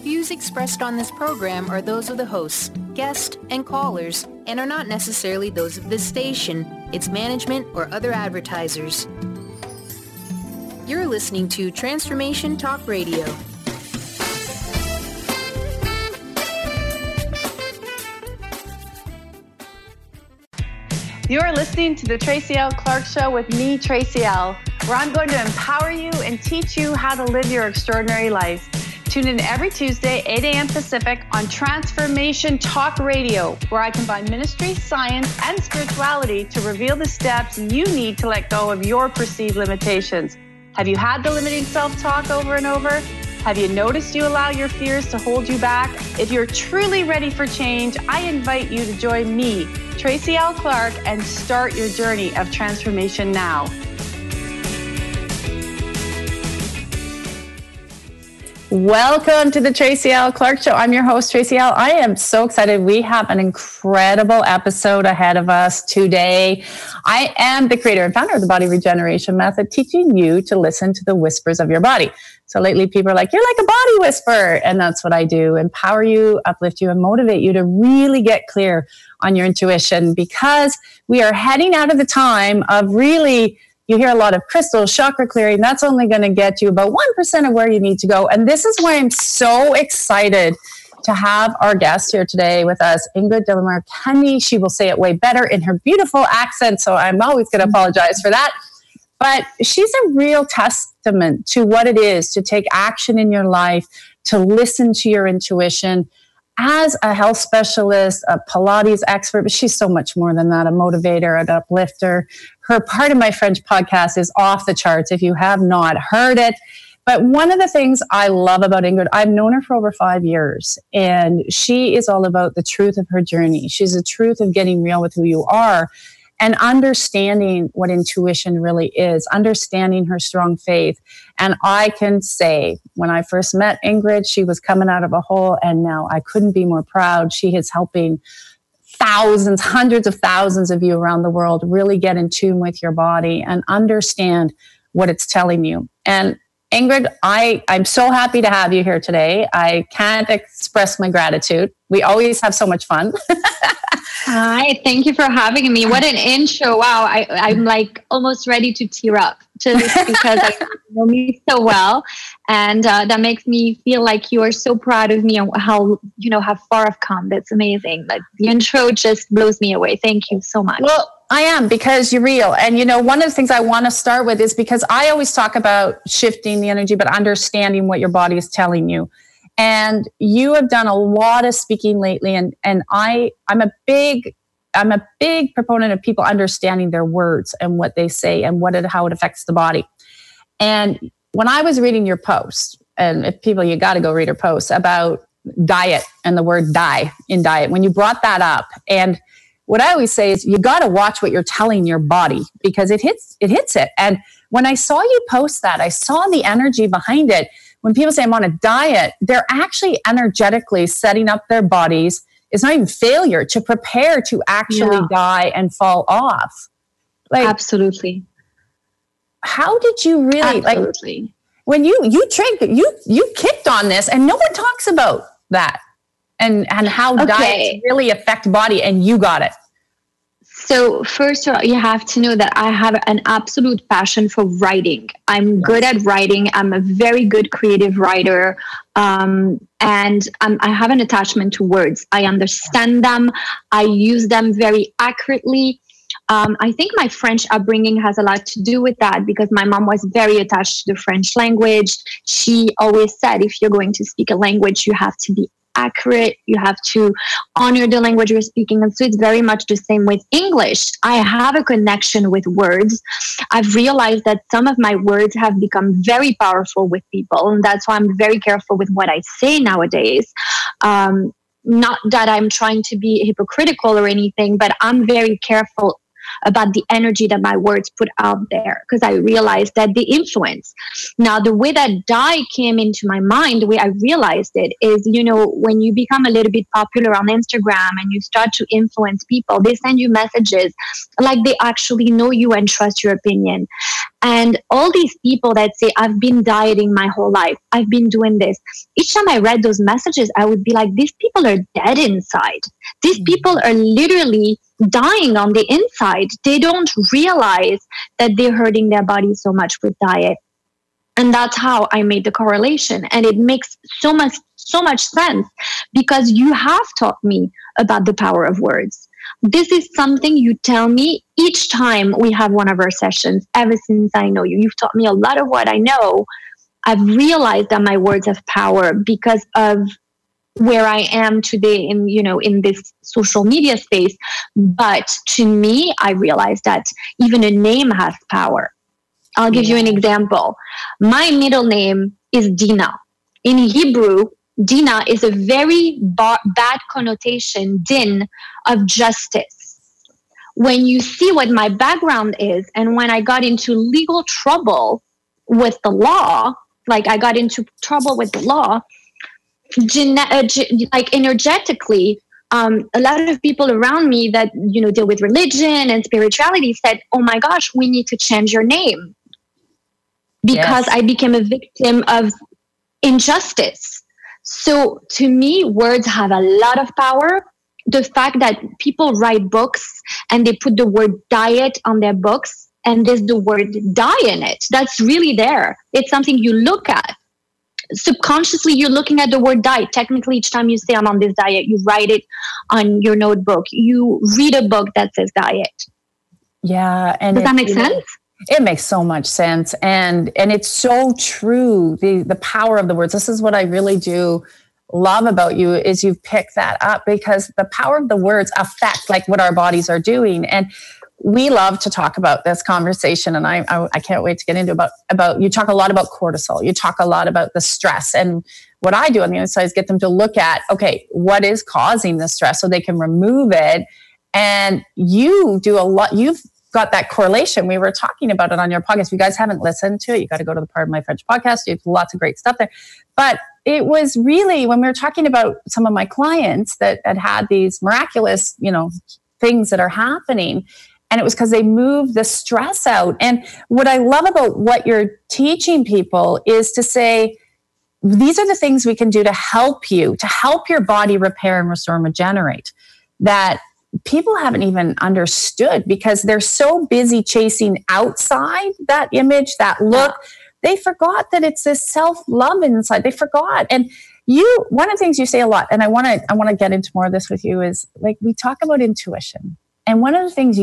Views expressed on this program are those of the hosts, guests, and callers, and are not necessarily those of this station, its management, or other advertisers. You're listening to Transformation Talk Radio. You are listening to the Tracy L. Clark Show with me, Tracy L., where I'm going to empower you and teach you how to live your extraordinary life. Tune in every Tuesday, 8 a.m. Pacific on Transformation Talk Radio, where I combine ministry, science, and spirituality to reveal the steps you need to let go of your perceived limitations. Have you had the limiting self-talk over and over? Have you noticed you allow your fears to hold you back? If you're truly ready for change, I invite you to join me, Tracy L. Clark, and start your journey of transformation now. Welcome to the Tracy L. Clark Show. I'm your host, Tracy L. I am so excited. We have an incredible episode ahead of us today. I am the creator and founder of the Body Regeneration Method, teaching you to listen to the whispers of your body. So lately people are like, you're like a body whisperer. And that's what I do. Empower you, uplift you, and motivate you to really get clear on your intuition, because we are heading out of the time of really, you hear a lot of crystals, chakra clearing. That's only going to get you about 1% of where you need to go. And this is why I'm so excited to have our guest here today with us, Ingrid De La Martini. She will say it way better in her beautiful accent, so I'm always going to apologize for that. But she's a real testament to what it is to take action in your life, to listen to your intuition. As a health specialist, a Pilates expert, but she's so much more than that, a motivator, an uplifter. Her Part of My French podcast is off the charts if you have not heard it. But one of the things I love about Ingrid, I've known her for over 5 years, and she is all about the truth of her journey. She's the truth of getting real with who you are and understanding what intuition really is, understanding her strong faith. And I can say, when I first met Ingrid, she was coming out of a hole, and now I couldn't be more proud. She is helping thousands, hundreds of thousands of you around the world really get in tune with your body and understand what it's telling you. And Ingrid, I'm so happy to have you here today. I can't express my gratitude. We always have so much fun. Hi, thank you for having me. What an intro. Wow, I'm like almost ready to tear up just because I know me so well. And that makes me feel like you are so proud of me and how far I've come. That's amazing. Like the intro just blows me away. Thank you so much. Well, I am, because you're real. And, one of the things I want to start with is because I always talk about shifting the energy, but understanding what your body is telling you. And you have done a lot of speaking lately. And I'm a big proponent of people understanding their words and what they say and how it affects the body. And when I was reading your post, and if people, you got to go read her post about diet and the word die in diet, when you brought that up, and what I always say is you got to watch what you're telling your body, because it hits it. And when I saw you post that, I saw the energy behind it. When people say I'm on a diet, they're actually energetically setting up their bodies. It's not even failure, to prepare to actually die and fall off. Like, absolutely. How did you really, absolutely. Like, when you drink, you kicked on this, and no one talks about that and how diets really affect body, and you got it. So first of all, you have to know that I have an absolute passion for writing. I'm good at writing. I'm a very good creative writer. And I have an attachment to words. I understand them. I use them very accurately. I think my French upbringing has a lot to do with that, because my mom was very attached to the French language. She always said, if you're going to speak a language, you have to be accurate. You have to honor the language you're speaking. And so it's very much the same with English. I have a connection with words. I've realized that some of my words have become very powerful with people. And that's why I'm very careful with what I say nowadays. Not that I'm trying to be hypocritical or anything, but I'm very careful about the energy that my words put out there, because I realized that the influence. Now, the way that die came into my mind, the way I realized it is, when you become a little bit popular on Instagram and you start to influence people, they send you messages like they actually know you and trust your opinion. And all these people that say, I've been dieting my whole life, I've been doing this. Each time I read those messages, I would be like, these people are dead inside. These people are literally dying on the inside. They don't realize that they're hurting their body so much with diet. And that's how I made the correlation. And it makes so much sense, because you have taught me about the power of words. This is something you tell me each time we have one of our sessions, ever since I know you. You've taught me a lot of what I know. I've realized that my words have power because of where I am today in this social media space. But to me, I realized that even a name has power. I'll give you an example. My middle name is Dina. In Hebrew, Dina is a very bad connotation, din, of justice. When you see what my background is, and when I got into legal trouble with the law, like I got into trouble with the law, like energetically, a lot of people around me that deal with religion and spirituality said, "Oh my gosh, we need to change your name," because I became a victim of injustice. So to me, words have a lot of power. The fact that people write books and they put the word diet on their books and there's the word die in it, that's really there. It's something you look at. Subconsciously, you're looking at the word diet. Technically, each time you say I'm on this diet, you write it on your notebook. You read a book that says diet. Yeah. And does that make sense? It makes so much sense. And it's so true. The power of the words. This is what I really do love about you, is you've picked that up, because the power of the words affect like what our bodies are doing. And we love to talk about this conversation. And I can't wait to get into about, you talk a lot about cortisol. You talk a lot about the stress. And what I do on the other side is get them to look at, okay, what is causing the stress so they can remove it. And you do a lot. You've got that correlation. We were talking about it on your podcast. If you guys haven't listened to it, you got to go to the Pardon My French podcast. You have lots of great stuff there. But it was really, when we were talking about some of my clients that had these miraculous, things that are happening, and it was because they moved the stress out. And what I love about what you're teaching people is to say, these are the things we can do to help you, to help your body repair and restore and regenerate, that people haven't even understood because they're so busy chasing outside that image, that look. They forgot that it's this self-love inside. They forgot. And one of the things you say a lot, and I want to get into more of this with you, is like, we talk about intuition. And one of the things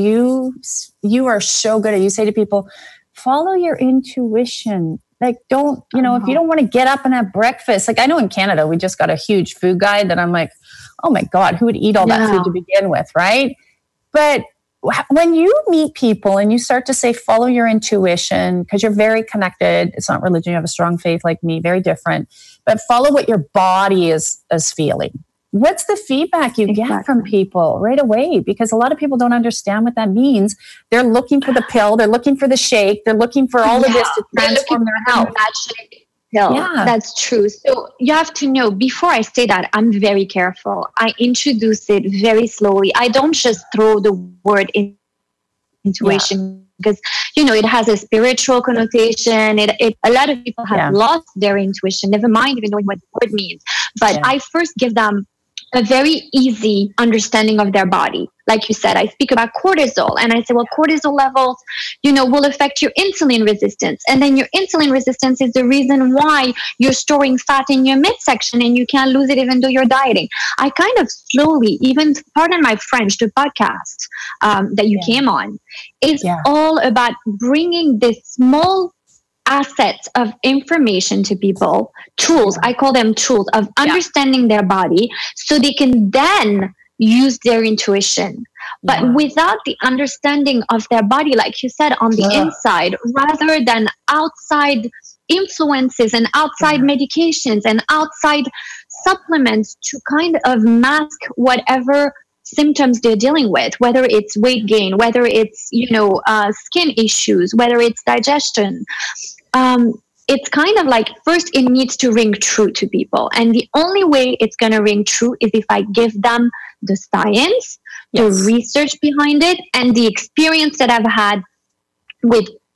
you are so good at, you say to people, follow your intuition. Like, don't, if you don't want to get up and have breakfast, like I know in Canada, we just got a huge food guide that I'm like, oh my God, who would eat all that food to begin with, right? But when you meet people and you start to say, follow your intuition, because you're very connected, it's not religion, you have a strong faith like me, very different, but follow what your body is feeling. What's the feedback you get from people right away? Because a lot of people don't understand what that means. They're looking for the pill, they're looking for the shake, they're looking for all of this to transform their health. Pill. Yeah, that's true. So you have to know, before I say that, I'm very careful. I introduce it very slowly. I don't just throw the word intuition because, it has a spiritual connotation. A lot of people have lost their intuition, never mind even knowing what the word means. But I first give them a very easy understanding of their body. Like you said, I speak about cortisol and I say, well, cortisol levels, will affect your insulin resistance. And then your insulin resistance is the reason why you're storing fat in your midsection and you can't lose it even though you're dieting. I kind of slowly, even, pardon my French, the podcast that you came on, is all about bringing this small assets of information to people, tools, I call them tools of understanding their body so they can then use their intuition. But without the understanding of their body, like you said, on the inside, rather than outside influences and outside medications and outside supplements to kind of mask whatever symptoms they're dealing with, whether it's weight gain, whether it's, skin issues, whether it's digestion. It's kind of like, first it needs to ring true to people. And the only way it's going to ring true is if I give them the science, the research behind it, and the experience that I've had with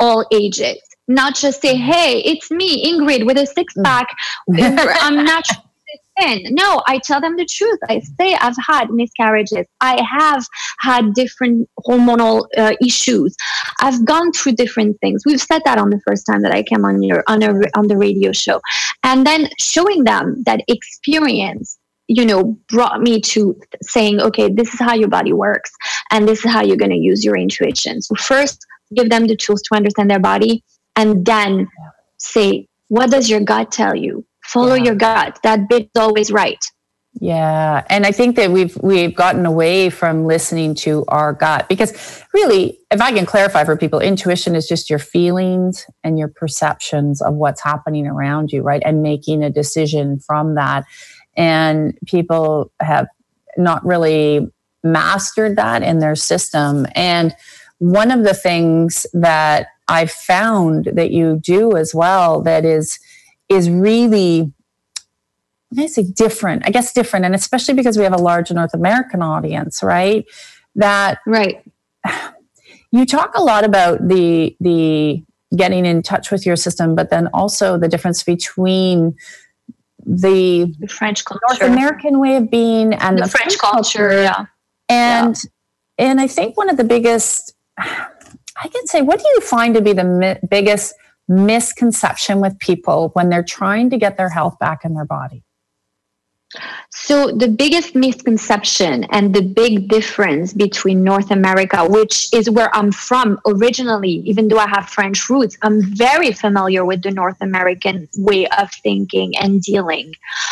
all ages. Not just say, hey, it's me, Ingrid, with a six-pack. I'm naturally thin. No, I tell them the truth. I say I've had miscarriages. I have had different hormonal issues. I've gone through different things. We've said that on the first time that I came on the radio show. And then showing them that experience, brought me to saying, okay, this is how your body works. And this is how you're going to use your intuition. So first, give them the tools to understand their body. And then say, what does your gut tell you? Follow your gut. That bit is always right. Yeah. And I think that we've gotten away from listening to our gut, because really, if I can clarify for people, intuition is just your feelings and your perceptions of what's happening around you, right? And making a decision from that. And people have not really mastered that in their system. And one of the things that I've found that you do as well that is really, I say different, and especially because we have a large North American audience, right? Right. You talk a lot about the getting in touch with your system, but then also the difference between the French culture, North American way of being, and the French culture. Yeah. And I think one of the biggest, I can say, what do you find to be the biggest misconception with people when they're trying to get their health back in their body? So the biggest misconception and the big difference between North America, which is where I'm from originally, even though I have French roots, I'm very familiar with the North American way of thinking and dealing.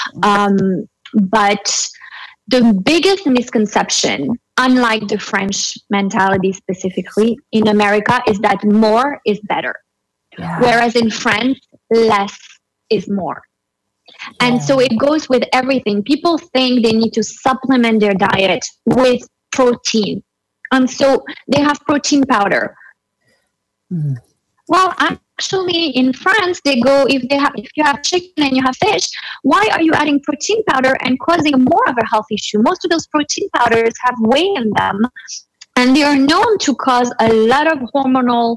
But the biggest misconception, unlike the French mentality specifically, in America is that more is better. Yeah. Whereas in France, less is more. And so it goes with everything. People think they need to supplement their diet with protein. And so they have protein powder. Mm. Well, actually in France, they go, if you have chicken and you have fish, why are you adding protein powder and causing more of a health issue? Most of those protein powders have whey in them, and they are known to cause a lot of hormonal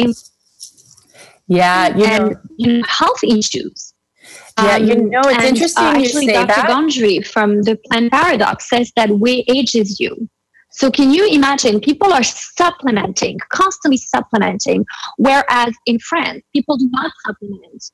health issues. It's interesting you say Dr. that. Gondry from the Plant Paradox says that whey ages you. So can you imagine, people are constantly supplementing, whereas in France, people do not supplement.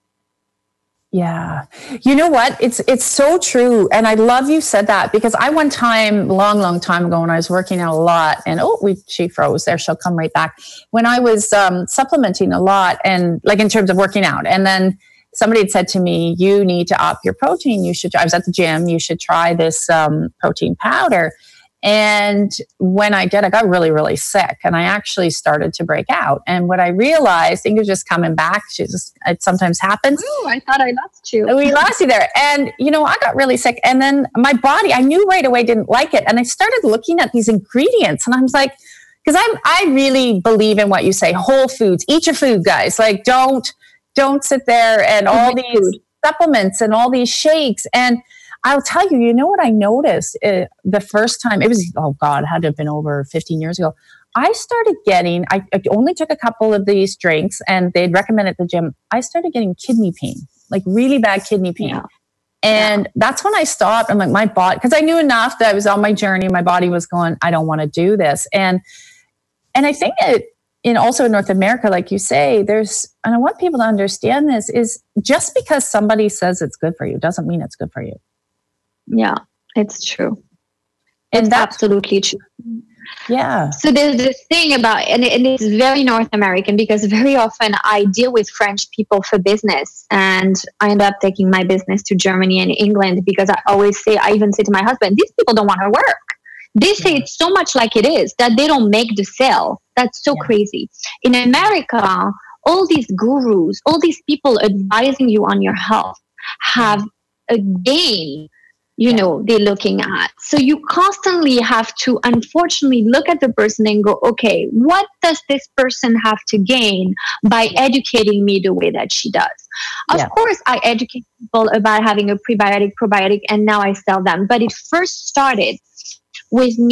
Yeah. You know what? It's so true. And I love you said that, because I one time, long time ago, when I was working out a lot, and she froze there. She'll come right back. When I was supplementing a lot, and like in terms of working out, and then somebody had said to me, you need to up your protein. I was at the gym. You should try this protein powder. And when I did, I got really, really sick, and I actually started to break out. And what I realized, things are just coming back. It sometimes happens. Oh, I thought I lost you. We lost you there. And, I got really sick. And then my body, I knew right away, didn't like it. And I started looking at these ingredients, and I was like, because I really believe in what you say, whole foods, eat your food, guys. Like, don't sit there and all these supplements and all these shakes. And I'll tell you, you know what I noticed the first time, it was, it had to have been over 15 years ago. I started getting, I only took a couple of these drinks, and they'd recommend at the gym. I started getting kidney pain, like really bad kidney pain. Yeah. And that's when I stopped. I'm like, my body, because I knew enough that I was on my journey. My body was going, I don't want to do this. And I think that also in North America, like you say, and I want people to understand this, is just because somebody says it's good for you doesn't mean it's good for you. Yeah, it's true. It's absolutely true. Yeah. So there's this thing about, and it's very North American, because very often I deal with French people for business, and I end up taking my business to Germany and England, because I even say to my husband, these people don't want to work. They say it's so much like it is that they don't make the sale. That's so crazy. In America, all these gurus, all these people advising you on your health have a gain, they're looking at. So you constantly have to, unfortunately, look at the person and go, okay, what does this person have to gain by educating me the way that she does? Of course, I educate people about having a prebiotic, probiotic, and now I sell them. But it first started with me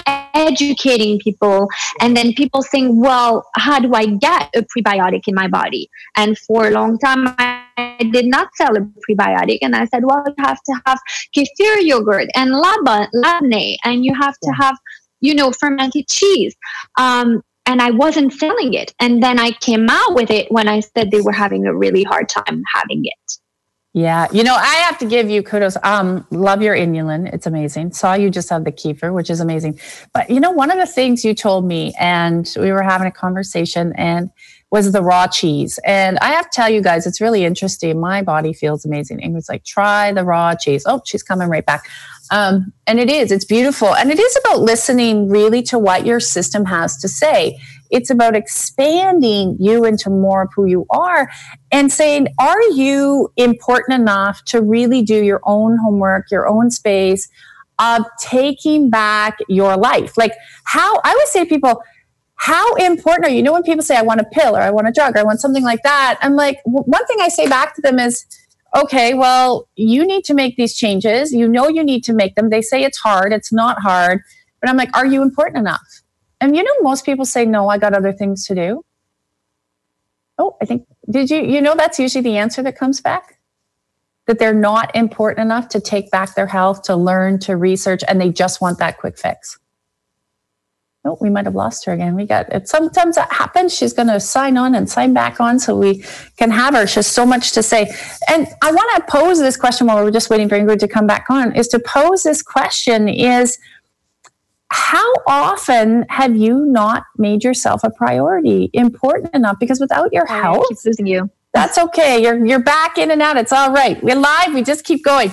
educating people, and then people saying, well, how do I get a prebiotic in my body? And for a long time, I did not sell a prebiotic. And I said, well, you have to have kefir yogurt and labneh, and you have to have, fermented cheese. And I wasn't selling it. And then I came out with it when I said they were having a really hard time having it. Yeah. I have to give you kudos. Love your inulin. It's amazing. Saw you just have the kefir, which is amazing. But one of the things you told me, and we were having a conversation, and was the raw cheese. And I have to tell you guys, it's really interesting. My body feels amazing. Ingrid's like, try the raw cheese. Oh, she's coming right back. And it's beautiful. And it is about listening really to what your system has to say. It's about expanding you into more of who you are and saying, are you important enough to really do your own homework, your own space of taking back your life? Like I always say to people, how important are you? When people say, I want a pill or I want a drug or I want something like that, I'm like, one thing I say back to them is, okay, well, you need to make these changes. You need to make them. They say it's hard. It's not hard. But I'm like, are you important enough? And most people say, no, I got other things to do. Oh, I think, did you, that's usually the answer that comes back? That they're not important enough to take back their health, to learn, to research, and they just want that quick fix. Oh, we might have lost her again. We got it. Sometimes that happens. She's going to sign on and sign back on so we can have her. She has so much to say. And I want to pose this question while we're just waiting for Ingrid to come back on, is to pose this question is, how often have you not made yourself a priority, important enough? Because without your health, I keep losing you. That's okay. You're back in and out. It's all right. We're live. We just keep going.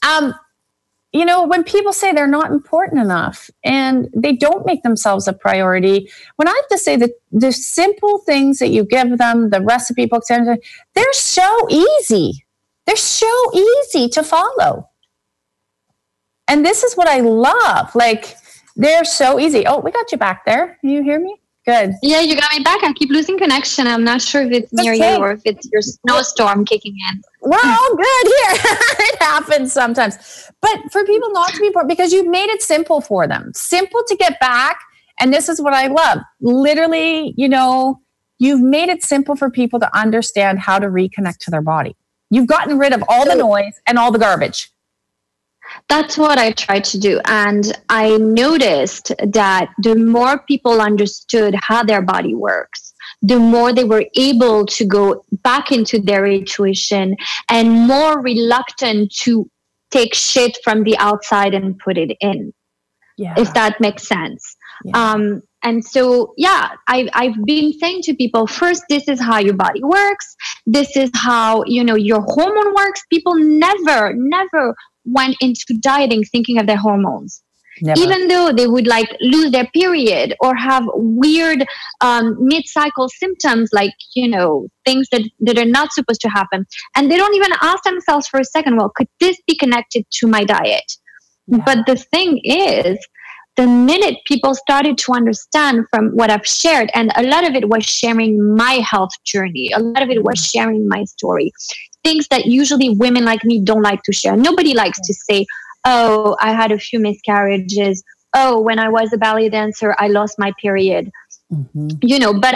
When people say they're not important enough and they don't make themselves a priority, when I have to say that the simple things that you give them, the recipe books, they're so easy. They're so easy to follow. And this is what I love. Like, they're so easy. Oh, we got you back there. Can you hear me? Good. Yeah, you got me back. I keep losing connection. I'm not sure if it's near you or if it's your snowstorm kicking in. We're all good here. It happens sometimes. But for people not to be important, because you've made it simple for them. Simple to get back. And this is what I love. Literally, you've made it simple for people to understand how to reconnect to their body. You've gotten rid of all the noise and all the garbage. That's what I tried to do. And I noticed that the more people understood how their body works, the more they were able to go back into their intuition and more reluctant to take shit from the outside and put it in, if that makes sense. Yeah. And so, I've been saying to people, first, this is how your body works. This is how, your hormone works. People never went into dieting thinking of their hormones. Never. Even though they would lose their period or have weird mid-cycle symptoms, things that are not supposed to happen. And they don't even ask themselves for a second, well, could this be connected to my diet? Yeah. But the thing is, the minute people started to understand from what I've shared, and a lot of it was sharing my health journey, a lot of it was sharing my story, things that usually women like me don't like to share. Nobody likes to say, oh, I had a few miscarriages. Oh, when I was a ballet dancer, I lost my period. Mm-hmm. But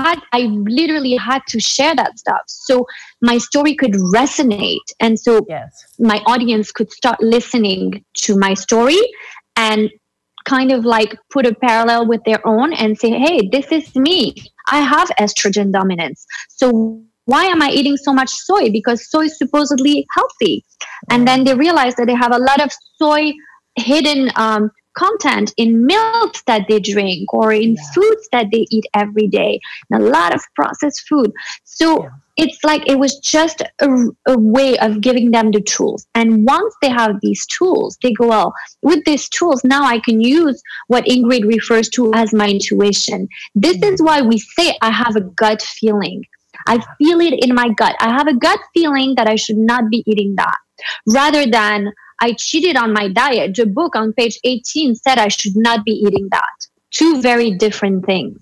I literally had to share that stuff so my story could resonate. And so my audience could start listening to my story and kind of put a parallel with their own and say, hey, this is me. I have estrogen dominance. So why am I eating so much soy? Because soy is supposedly healthy. And then they realize that they have a lot of soy hidden content in milk that they drink or in foods that they eat every day, and a lot of processed food. So it's it was just a way of giving them the tools. And once they have these tools, they go, well, with these tools, now I can use what Ingrid refers to as my intuition. This is why we say I have a gut feeling. I feel it in my gut. I have a gut feeling that I should not be eating that. Rather than I cheated on my diet. The book on page 18 said I should not be eating that. Two very different things.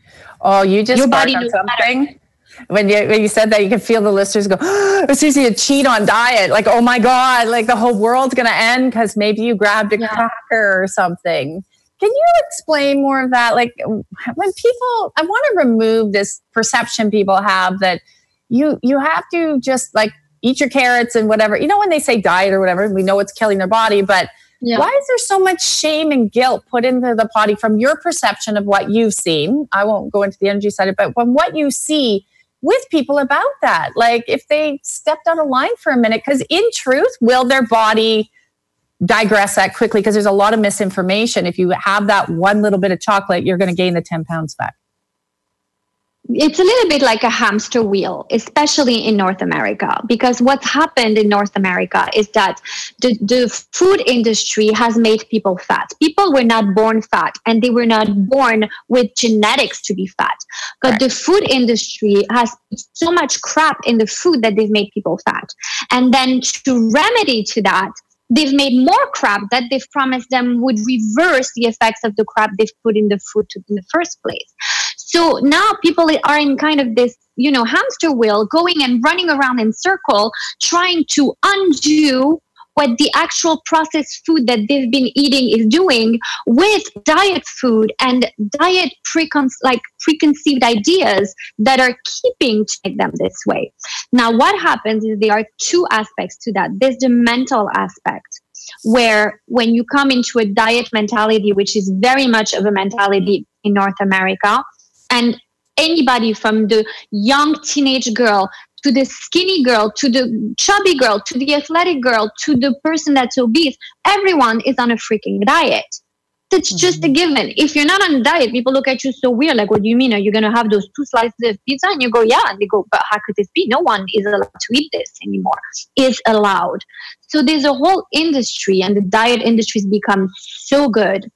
Oh, you just sparked on something. When you said that, you could feel the listeners go, oh, it's easy to cheat on diet. Like, oh my God, the whole world's going to end because maybe you grabbed a cracker or something. Can you explain more of that? Like when people, I want to remove this perception people have that you have to just like eat your carrots and whatever. You know, when they say diet or whatever, we know it's killing their body, but why is there so much shame and guilt put into the body from your perception of what you've seen? I won't go into the energy side of it, but from what you see with people about that, like if they stepped out of line for a minute, because in truth, will their body digress that quickly? Because there's a lot of misinformation. If you have that one little bit of chocolate, you're going to gain the 10 pounds back. It's a little bit like a hamster wheel, especially in North America, because what's happened in North America is that the food industry has made people fat. People were not born fat, and they were not born with genetics to be fat. But the food industry has so much crap in the food that they've made people fat. And then to remedy to that, they've made more crap that they've promised them would reverse the effects of the crap they've put in the food in the first place. So now people are in kind of this, hamster wheel, going and running around in circle, trying to undo what the actual processed food that they've been eating is doing with diet food and diet preconceived ideas that are keeping them this way. Now, what happens is there are two aspects to that. There's the mental aspect, where when you come into a diet mentality, which is very much of a mentality in North America, and anybody from the young teenage girl to the skinny girl, to the chubby girl, to the athletic girl, to the person that's obese, everyone is on a freaking diet. That's just a given. If you're not on a diet, people look at you so weird, like, what do you mean? Are you going to have those 2 slices of pizza? And you go, yeah. And they go, but how could this be? No one is allowed to eat this anymore. Is allowed. So there's a whole industry, and the diet industry has become so good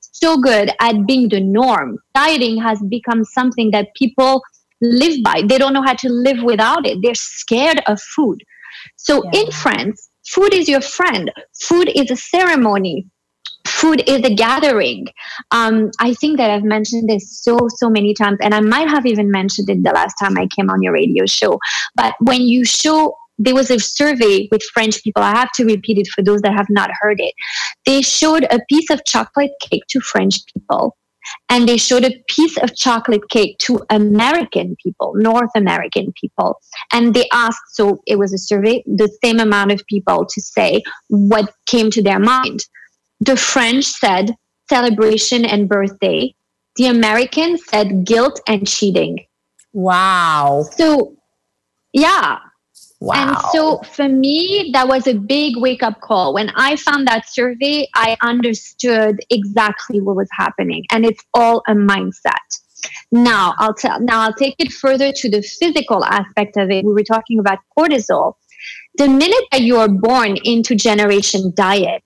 at being the norm. Dieting has become something that people live by. They don't know how to live without it. They're scared of food. So in France, food is your friend. Food is a ceremony. Food is a gathering. I think that I've mentioned this so many times, and I might have even mentioned it the last time I came on your radio show. But when you show, there was a survey with French people. I have to repeat it for those that have not heard it. They showed a piece of chocolate cake to French people, and they showed a piece of chocolate cake to American people, North American people. And they asked, so it was a survey, the same amount of people to say what came to their mind. The French said celebration and birthday. The Americans said guilt and cheating. Wow. So, yeah. Wow. And so for me, that was a big wake-up call. When I found that survey, I understood exactly what was happening. And it's all a mindset. Now I'll take it further to the physical aspect of it. We were talking about cortisol. The minute that you are born into generation diet,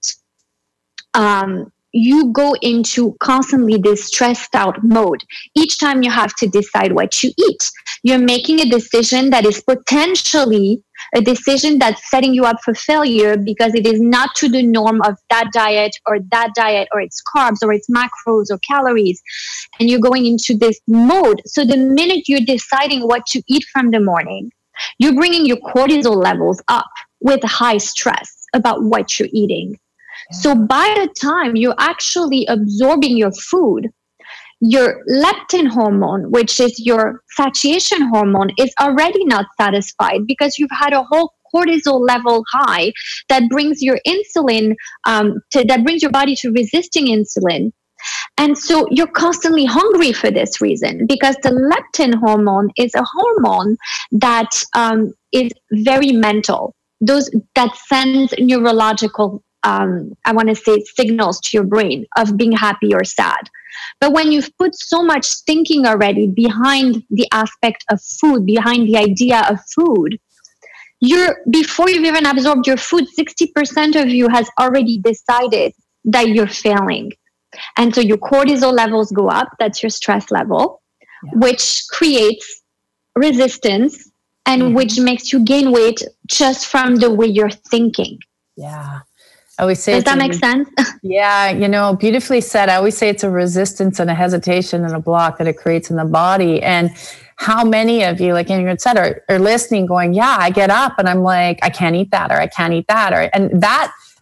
you go into constantly this stressed out mode. Each time you have to decide what you eat, you're making a decision that is potentially a decision that's setting you up for failure, because it is not to the norm of that diet, or its carbs, or its macros or calories. And you're going into this mode. So the minute you're deciding what to eat from the morning, you're bringing your cortisol levels up with high stress about what you're eating. So by the time you're actually absorbing your food, your leptin hormone, which is your satiation hormone, is already not satisfied, because you've had a whole cortisol level high that brings your insulin, that brings your body to resisting insulin. And so you're constantly hungry for this reason, because the leptin hormone is a hormone that is very mental. That sends neurological I want to say signals to your brain of being happy or sad. But when you've put so much thinking already behind the aspect of food, behind the idea of food, before you've even absorbed your food, 60% of you has already decided that you're failing. And so your cortisol levels go up. That's your stress level, which creates resistance and which makes you gain weight just from the way you're thinking. Yeah. I always say, does that make sense? Yeah, beautifully said. I always say it's a resistance and a hesitation and a block that it creates in the body. And how many of you, like Ingrid said, are listening going, yeah, I get up and I'm like, I can't eat that, or I can't eat that. And that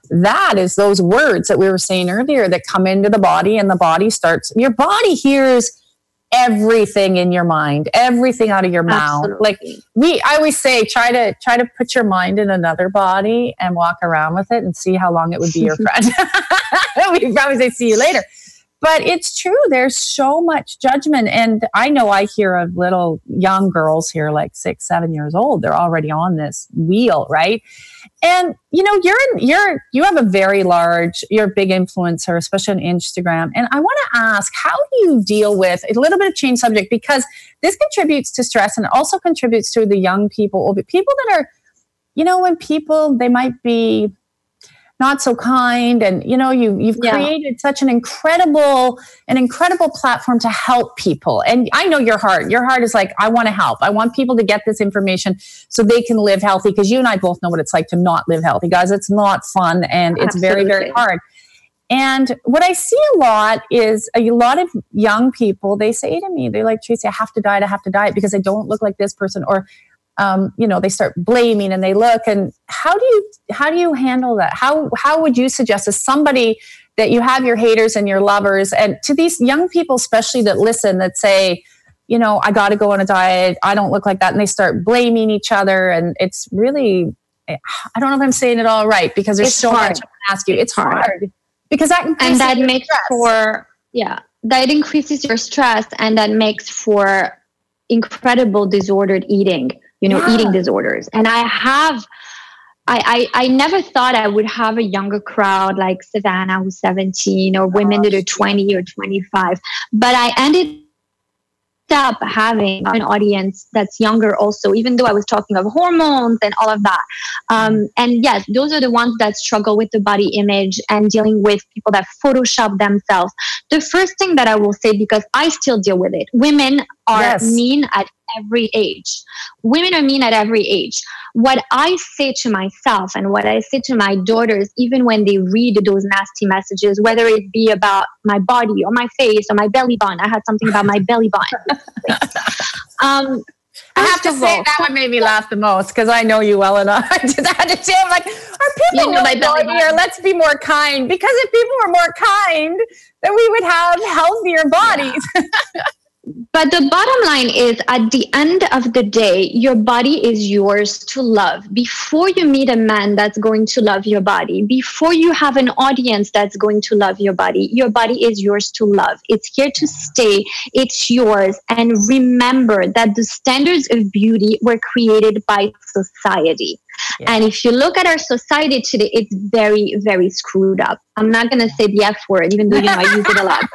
that is those words that we were saying earlier that come into the body, and the body starts, your body hears everything in your mind, everything out of your mouth. Like I always say, try to put your mind in another body and walk around with it and see how long it would be your friend. We probably say, see you later. But it's true. There's so much judgment. And I know I hear of little young girls here, like 6, 7 years old. They're already on this wheel, right? And, you know, you have a very large, you're a big influencer, especially on Instagram. And I want to ask, how do you deal with a little bit of change subject? Because this contributes to stress and also contributes to the young people that are, you know, when people, they might be not so kind, and you know, you've created such an incredible platform to help people. And I know your heart is like, I want to help. I want people to get this information so they can live healthy, because you and I both know what it's like to not live healthy, guys. It's not fun, and it's very, very hard. And what I see a lot is a lot of young people, they say to me, they're like, Tracy, I have to diet because I don't look like this person, or you know, they start blaming and they look. And how do you handle that? How would you suggest, as somebody that you have your haters and your lovers, and to these young people, especially that listen, that say, you know, I got to go on a diet, I don't look like that. And they start blaming each other. And it's really, I don't know if I'm saying it all right, because there's so much I can ask you. It's hard because that increases that increases your stress, and that makes for incredible disordered eating. You know, eating disorders. And I never thought I would have a younger crowd like Savannah, who's 17, or women that are 20 or 25. But I ended up having an audience that's younger also, even though I was talking of hormones and all of that. And yes, those are the ones that struggle with the body image and dealing with people that Photoshop themselves. The first thing that I will say, because I still deal with it, women are mean at every age. Women are mean at every age. What I say to myself and what I say to my daughters, even when they read those nasty messages, whether it be about my body or my face or my belly button, I had something about my belly button. I have to say that one made me laugh the most, because I know you well enough. I just had to say, I'm like, are people really going here? Let's be more kind. Because if people were more kind, then we would have healthier bodies. Yeah. But the bottom line is, at the end of the day, your body is yours to love. Before you meet a man that's going to love your body, before you have an audience that's going to love your body is yours to love. It's here to stay. It's yours. And remember that the standards of beauty were created by society. Yeah. And if you look at our society today, it's very, very screwed up. I'm not going to say the F word, even though, you know, I use it a lot.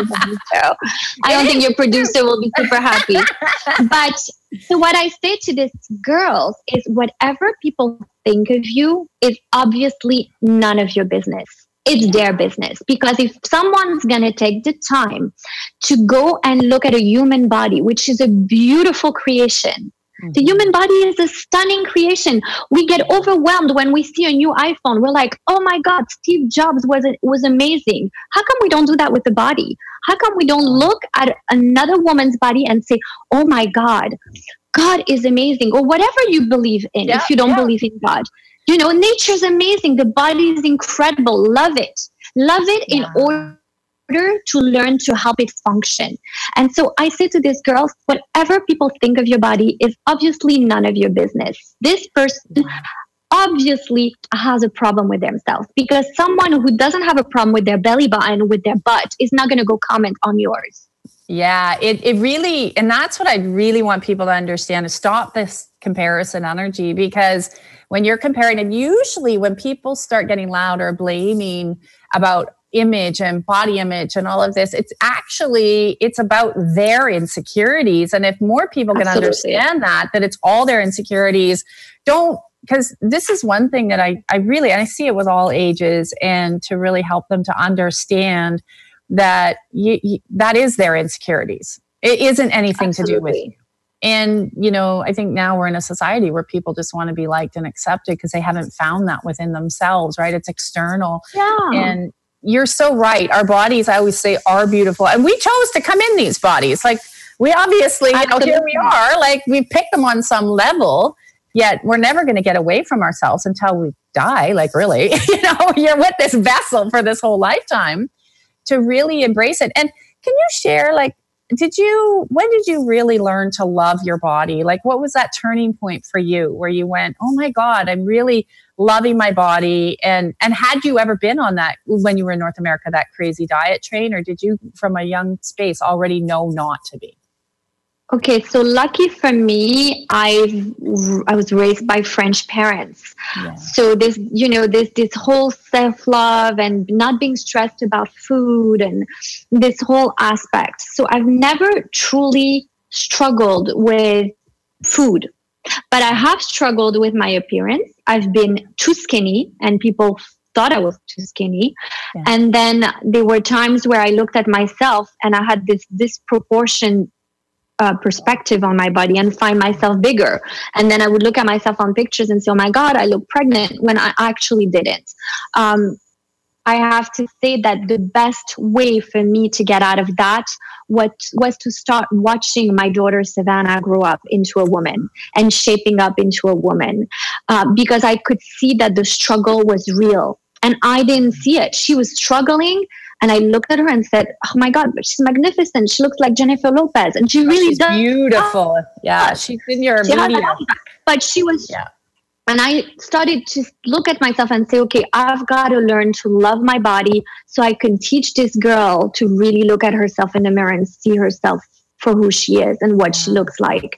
So I don't think your producer will be super happy. But so what I say to these girls is, whatever people think of you is obviously none of your business. It's their business. Because if someone's going to take the time to go and look at a human body, which is a beautiful creation, the human body is a stunning creation. We get overwhelmed when we see a new iPhone. We're like, oh my God, Steve Jobs was amazing. How come we don't do that with the body? How come we don't look at another woman's body and say, oh my God, God is amazing, or whatever you believe in, if you don't believe in God. You know, nature's amazing. The body is incredible. Love it. Love it in order to learn to help it function. And so I say to these girls, whatever people think of your body is obviously none of your business. This person obviously has a problem with themselves, because someone who doesn't have a problem with their belly button, with their butt, is not going to go comment on yours. Yeah, it really, and that's what I really want people to understand, is stop this comparison energy. Because when you're comparing, and usually when people start getting loud or blaming about image and body image and all of this, it's about their insecurities. And if more people can understand that it's all their insecurities, because this is one thing that I really, and I see it with all ages, and to really help them to understand that that is their insecurities. It isn't anything to do with you. And, you know, I think now we're in a society where people just want to be liked and accepted because they haven't found that within themselves, right? It's external. Yeah. And you're so right. Our bodies, I always say, are beautiful. And we chose to come in these bodies. Like, we obviously, you know, here we are, like, we picked them on some level. Yet we're never going to get away from ourselves until we die. Like, really, you're with this vessel for this whole lifetime to really embrace it. And can you share, like, when did you really learn to love your body? Like, what was that turning point for you where you went, oh my God, I'm really loving my body? And had you ever been on that when you were in North America, that crazy diet train, or did you from a young space already know not to be? Okay, so lucky for me, I was raised by French parents. Yeah. So this whole self-love and not being stressed about food and this whole aspect. So I've never truly struggled with food, but I have struggled with my appearance. I've been too skinny and people thought I was too skinny. Yeah. And then there were times where I looked at myself and I had this disproportion perspective on my body and find myself bigger. And then I would look at myself on pictures and say, oh my God, I look pregnant, when I actually didn't. I have to say that the best way for me to get out of that was to start watching my daughter Savannah grow up into a woman and shaping up into a woman, because I could see that the struggle was real and I didn't see it. She was struggling. And I looked at her and said, oh my God, but she's magnificent. She looks like Jennifer Lopez. And she really does. Beautiful. Yeah. She's in your media. But she was, and I started to look at myself and say, okay, I've got to learn to love my body so I can teach this girl to really look at herself in the mirror and see herself for who she is and what she looks like.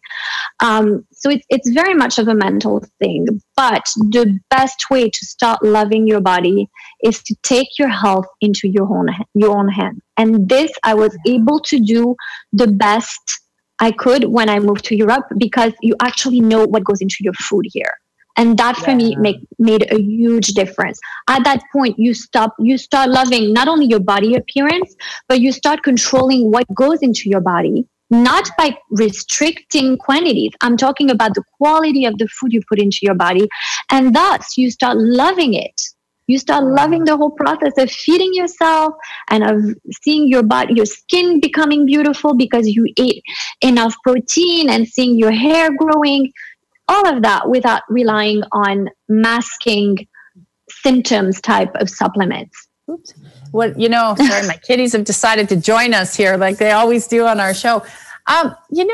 So it's very much of a mental thing, but the best way to start loving your body is to take your health into your own hand. And this I was able to do the best I could when I moved to Europe, because you actually know what goes into your food here. And that for me made a huge difference. At that point, you start loving not only your body appearance, but you start controlling what goes into your body, not by restricting quantities. I'm talking about the quality of the food you put into your body. And thus you start loving it. You start loving the whole process of feeding yourself and of seeing your body, your skin becoming beautiful because you ate enough protein, and seeing your hair growing. All of that without relying on masking symptoms type of supplements. Oops. Well, sorry, my kitties have decided to join us here like they always do on our show. And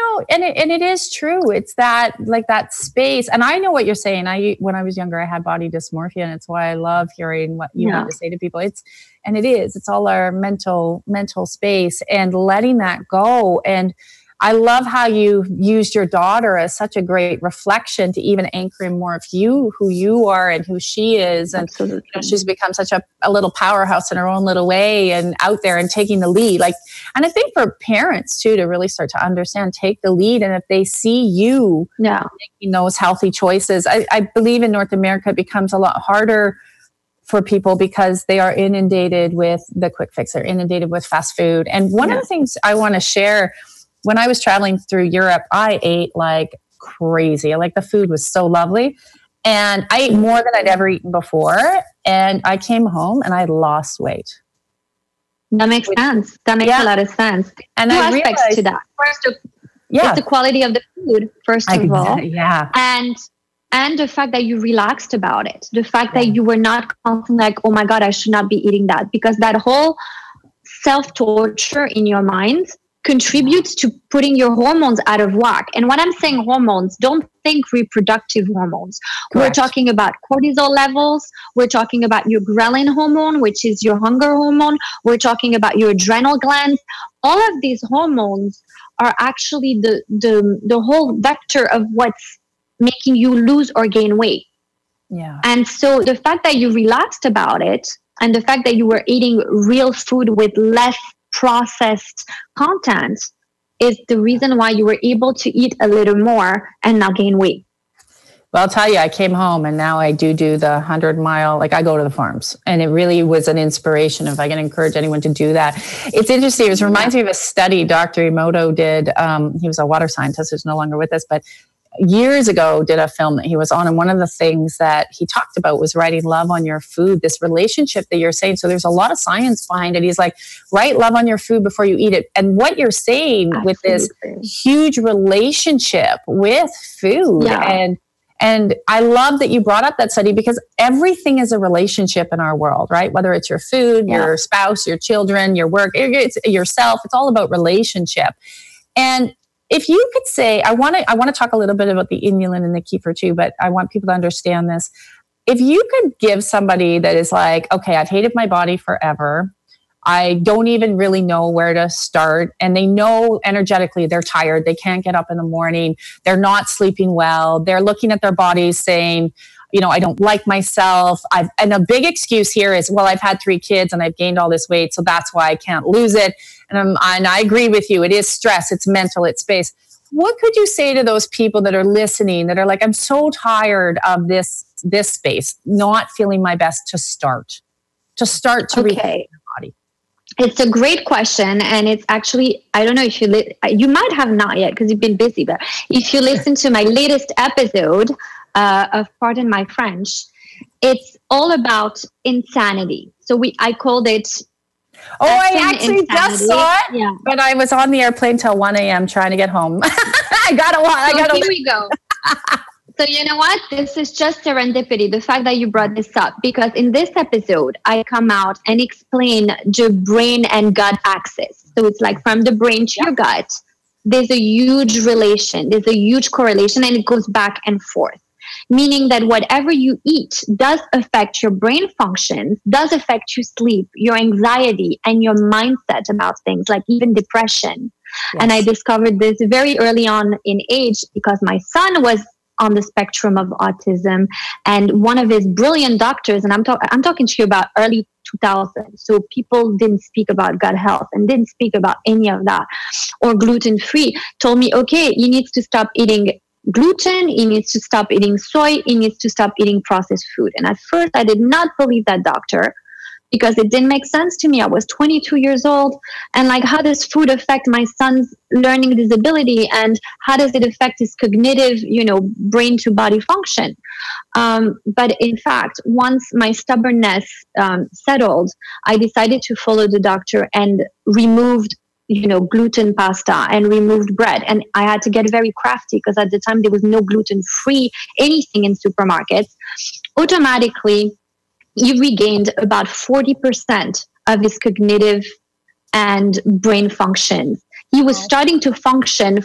it is true. It's that space. And I know what you're saying. When I was younger, I had body dysmorphia, and it's why I love hearing what you have to say to people. It's all our mental space and letting that go. And I love how you used your daughter as such a great reflection to even anchor in more of you, who you are and who she is. And she's become such a little powerhouse in her own little way and out there and taking the lead. And I think for parents too, to really start to understand, take the lead. And if they see you making those healthy choices, I believe in North America, it becomes a lot harder for people because they are inundated with the quick fix. They're inundated with fast food. And one of the things I want to share, when I was traveling through Europe, I ate like crazy. Like, the food was so lovely. And I ate more than I'd ever eaten before. And I came home and I lost weight. That makes sense. That makes a lot of sense. And two I aspects realized, to that. First, it's the quality of the food, first of all. Yeah. And the fact that you relaxed about it. The fact that you were not constantly like, oh my God, I should not be eating that. Because that whole self-torture in your mind contributes to putting your hormones out of whack. And when I'm saying hormones, don't think reproductive hormones. Correct. We're talking about cortisol levels. We're talking about your ghrelin hormone, which is your hunger hormone. We're talking about your adrenal glands. All of these hormones are actually the whole vector of what's making you lose or gain weight. Yeah. And so the fact that you relaxed about it, and the fact that you were eating real food with less processed content, is the reason why you were able to eat a little more and not gain weight. Well, I'll tell you, I came home and now I do the 100-mile, I go to the farms, and it really was an inspiration. If I can encourage anyone to do that. It's interesting. It reminds me of a study Dr. Emoto did. He was a water scientist who's no longer with us, but years ago did a film that he was on. And one of the things that he talked about was writing love on your food, this relationship that you're saying. So there's a lot of science behind it. He's like, write love on your food before you eat it. And what you're saying with this huge relationship with food And I love that you brought up that study because everything is a relationship in our world, right? Whether it's your food, your spouse, your children, your work, it's yourself, it's all about relationship. And if you could say, I want to talk a little bit about the inulin and the kefir too, but I want people to understand this. If you could give somebody that is like, okay, I've hated my body forever, I don't even really know where to start. And they know energetically they're tired. They can't get up in the morning. They're not sleeping well. They're looking at their bodies saying, I don't like myself. And a big excuse here is, well, I've had 3 kids and I've gained all this weight. So that's why I can't lose it. And I agree with you. It is stress. It's mental. It's space. What could you say to those people that are listening that are like, I'm so tired of this space, not feeling my best to start to regain their body? It's a great question. And it's actually, I don't know if you might have not yet because you've been busy, but if you listen to my latest episode of Pardon My French, it's all about insanity. So I called it. Oh, I actually just saw it, but I was on the airplane till 1 a.m. trying to get home. Here we go. So you know what? This is just serendipity, the fact that you brought this up, because in this episode, I come out and explain the brain and gut axis. So it's like from the brain to your gut, there's a huge relation, there's a huge correlation, and it goes back and forth. Meaning that whatever you eat does affect your brain functions, does affect your sleep, your anxiety, and your mindset about things like even depression. Yes. And I discovered this very early on in age because my son was on the spectrum of autism, and one of his brilliant doctors, and I'm talking to you about early 2000s, so people didn't speak about gut health and didn't speak about any of that, or gluten-free, told me, okay, he needs to stop eating gluten, he needs to stop eating soy, he needs to stop eating processed food. And at first I did not believe that doctor because it didn't make sense to me. I was 22 years old, and like, how does food affect my son's learning disability, and how does it affect his cognitive, brain to body function? But in fact, once my stubbornness settled, I decided to follow the doctor and removed gluten pasta and removed bread. And I had to get very crafty because at the time there was no gluten-free anything in supermarkets. Automatically, he regained about 40% of his cognitive and brain functions. He was starting to function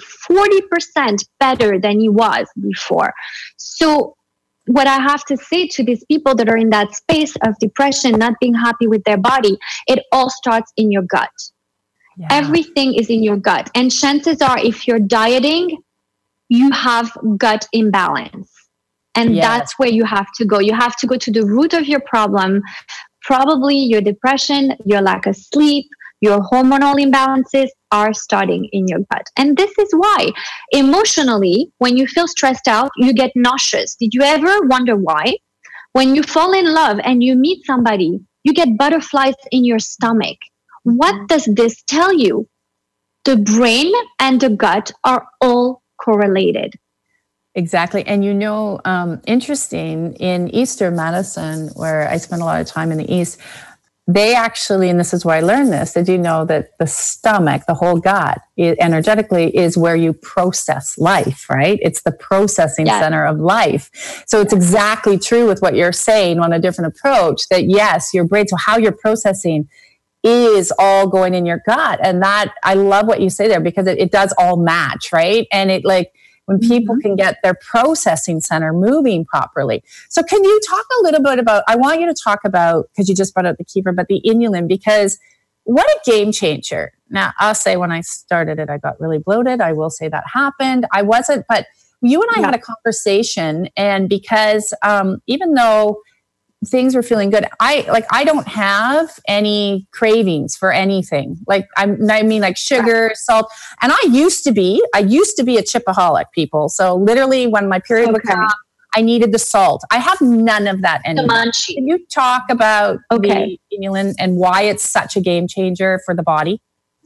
40% better than he was before. So what I have to say to these people that are in that space of depression, not being happy with their body, it all starts in your gut. Yeah. Everything is in your gut. And chances are, if you're dieting, you have gut imbalance. And that's where you have to go. You have to go to the root of your problem, probably your depression, your lack of sleep, your hormonal imbalances are starting in your gut. And this is why emotionally, when you feel stressed out, you get nauseous. Did you ever wonder why? When you fall in love and you meet somebody, you get butterflies in your stomach. What does this tell you? The brain and the gut are all correlated. Exactly. And interesting, in Eastern medicine, where I spend a lot of time in the East, they actually, and this is where I learned this, they do know that the stomach, the whole gut, energetically is where you process life, right? It's the processing center of life. So it's exactly true with what you're saying on a different approach, that yes, your brain, so how you're processing is all going in your gut. And that, I love what you say there, because it does all match, right? And it when people can get their processing center moving properly. So can you talk a little bit about, I want you to talk about, because you just brought up the kefir, but the inulin, because what a game changer. Now, I'll say when I started it, I got really bloated. I will say that happened. I wasn't, but you and I had a conversation, and because even though things were feeling good, I don't have any cravings for anything. Like sugar, salt. And I used to be a chipaholic, people. So literally when my period would come, I needed the salt. I have none of that anymore. Can you talk about the inulin and why it's such a game changer for the body?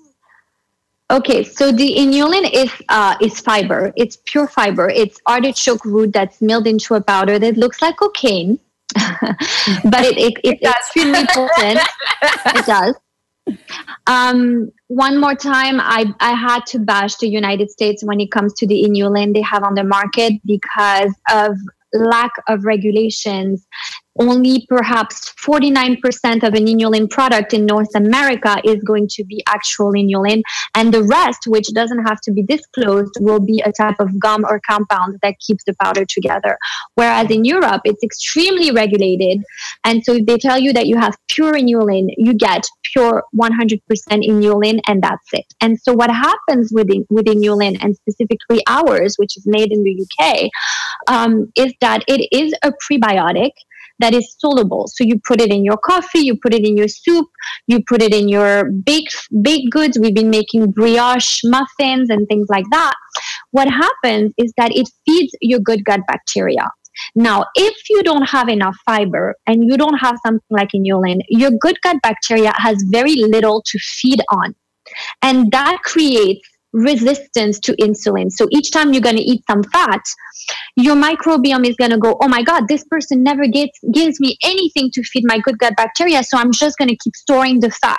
Okay, so the inulin is fiber. It's pure fiber. It's artichoke root that's milled into a powder that looks like cocaine. But it's extremely potent. It does. One more time, I had to bash the United States when it comes to the inulin they have on the market because of lack of regulations. Only perhaps 49% of an inulin product in North America is going to be actual inulin, and the rest, which doesn't have to be disclosed, will be a type of gum or compound that keeps the powder together. Whereas in Europe, it's extremely regulated, and so if they tell you that you have pure inulin, you get pure 100% inulin, and that's it. And so what happens with inulin, and specifically ours, which is made in the UK, is that it is a prebiotic that is soluble. So you put it in your coffee, you put it in your soup, you put it in your baked goods. We've been making brioche muffins and things like that. What happens is that it feeds your good gut bacteria. Now, if you don't have enough fiber and you don't have something like inulin, your good gut bacteria has very little to feed on. And that creates resistance to insulin. So each time you're going to eat some fat, your microbiome is going to go, oh my God, this person never gives me anything to feed my good gut bacteria, so I'm just going to keep storing the fat.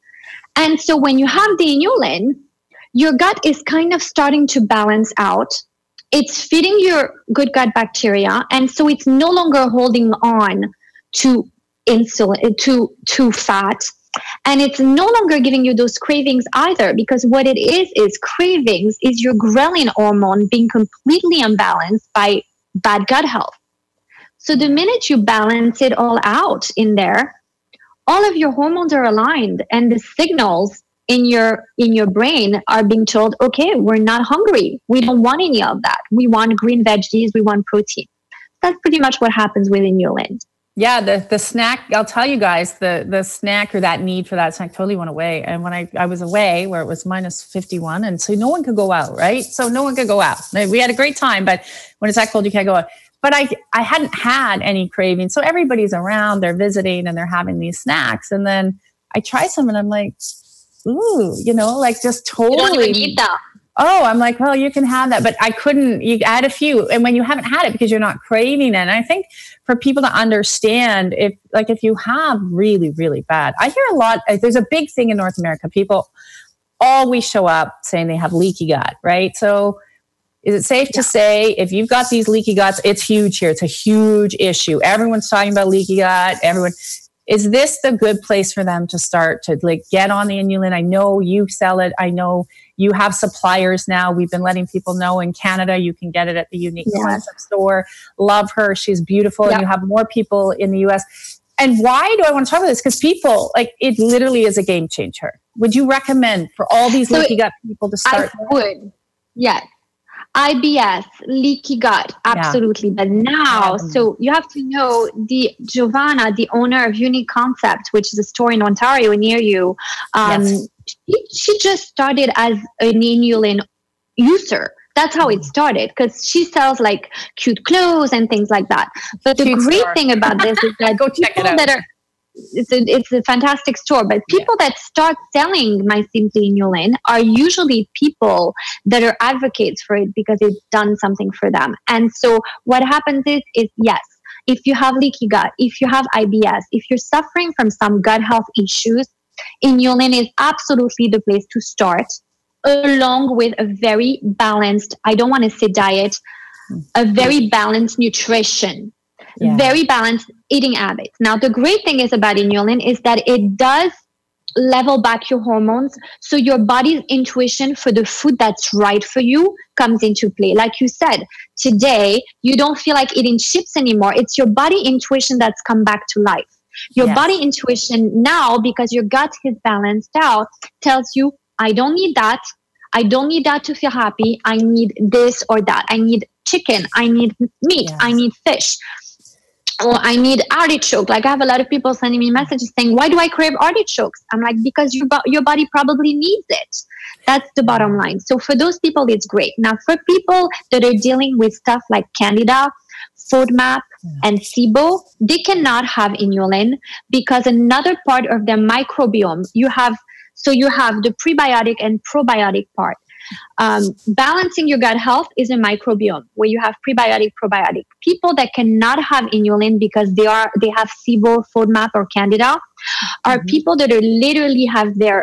And so when you have the inulin, your gut is kind of starting to balance out. It's feeding your good gut bacteria, and so it's no longer holding on to insulin, to fat. And it's no longer giving you those cravings either, because what it is cravings is your ghrelin hormone being completely unbalanced by bad gut health. So the minute you balance it all out in there, all of your hormones are aligned, and the signals in your brain are being told, okay, we're not hungry. We don't want any of that. We want green veggies. We want protein. That's pretty much what happens with inulin. Yeah, the snack, I'll tell you guys, the snack or that need for that snack totally went away. And when I was away where it was minus 51, and so no one could go out, right? So no one could go out. We had a great time, but when it's that cold, you can't go out. But I hadn't had any cravings. So everybody's around, they're visiting and they're having these snacks. And then I try some and I'm like, ooh, like just totally. You don't even eat that. Oh, I'm like, well, you can have that, but I couldn't. You add a few, and when you haven't had it because you're not craving it. And I think for people to understand, if you have really, really bad, I hear a lot. There's a big thing in North America. People always show up saying they have leaky gut, right? So, is it safe to say if you've got these leaky guts, it's huge here. It's a huge issue. Everyone's talking about leaky gut. Is this the good place for them to start to get on the inulin? I know you sell it. I know you have suppliers now. We've been letting people know in Canada you can get it at the Unique Concept store. Love her. She's beautiful. And you have more people in the US. And why do I want to talk about this? Because people, it literally is a game changer. Would you recommend for all these leaky gut people to start? I would. Yes. IBS, leaky gut, absolutely. But now, so you have to know Giovanna, the owner of Unique Concept, which is a store in Ontario near you, she just started as an inulin user. That's how it started, because she sells cute clothes and things like that. But the great thing about this is that go check it out. It's a fantastic store, but people that start selling My Simply Inulin are usually people that are advocates for it because it's done something for them. And so what happens is yes, if you have leaky gut, if you have IBS, if you're suffering from some gut health issues, inulin is absolutely the place to start, along with a very balanced, I don't want to say diet, a very balanced nutrition. Very balanced eating habits. Now, the great thing about inulin is that it does level back your hormones. So your body's intuition for the food that's right for you comes into play. Like you said, today, you don't feel like eating chips anymore. It's your body intuition that's come back to life. Your body intuition now, because your gut is balanced out, tells you, I don't need that. I don't need that to feel happy. I need this or that. I need chicken. I need meat. I need fish. Or I need artichoke. I have a lot of people sending me messages saying, why do I crave artichokes? I'm like, because your body probably needs it. That's the bottom line. So for those people, it's great. Now, for people that are dealing with stuff like Candida, FODMAP, and SIBO, they cannot have inulin because another part of their microbiome, you have the prebiotic and probiotic part. Balancing your gut health is a microbiome where you have prebiotic, probiotic. People that cannot have inulin because they have SIBO, FODMAP, or Candida are people that are literally have their